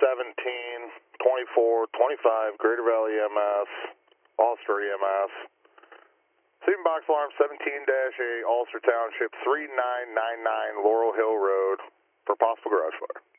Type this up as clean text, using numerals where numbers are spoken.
17, 24, 25, Greater Valley EMS, Ulster EMS. Receiving box alarm 17-A, Ulster Township, 3999 Laurel Hill Road for possible garage fire.